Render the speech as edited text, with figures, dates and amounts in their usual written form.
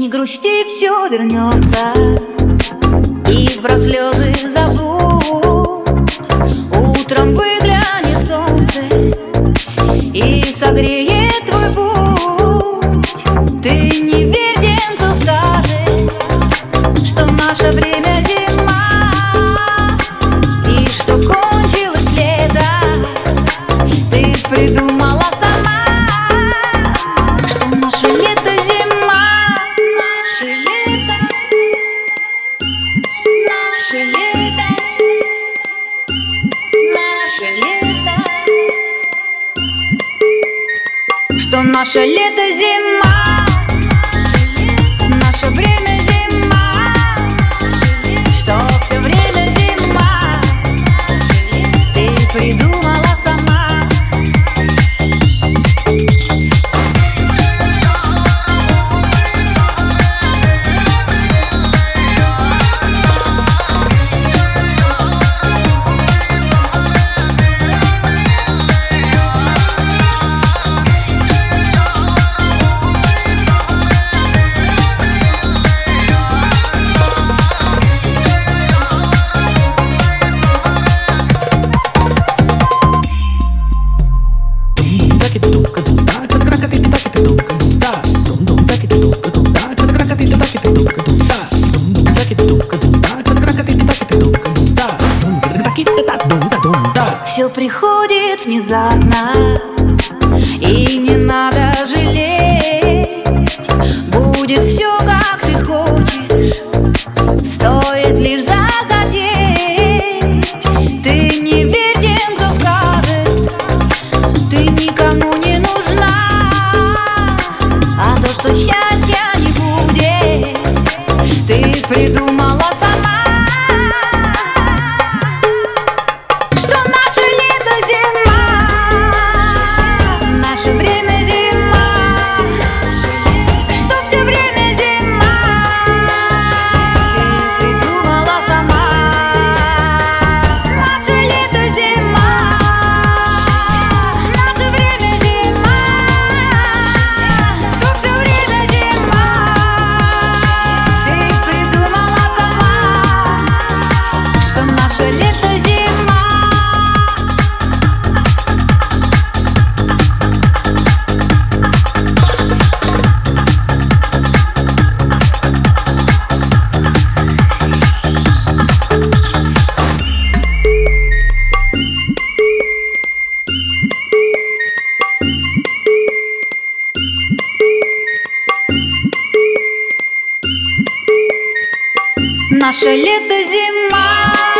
Не грусти, все вернется, и про слезы забудь. Утром выглянет солнце и согреет твой путь. Ты не верь тем, кто скажет, что наше время зима и что кончилось лето. Ты придумала сама, что наше лето зима. Наше лето, наше лето, наше лето, что наше лето зима, наше время зима, что все время зима. Ты придумала сама. Все приходит внезапно, и не надо жалеть. Будет все, как ты хочешь, стоит лишь захотеть. Ты не верь тем, кто скажет, ты никому не нужна. А то, что счастья не будет, ты придумала сама. Наше лето зима.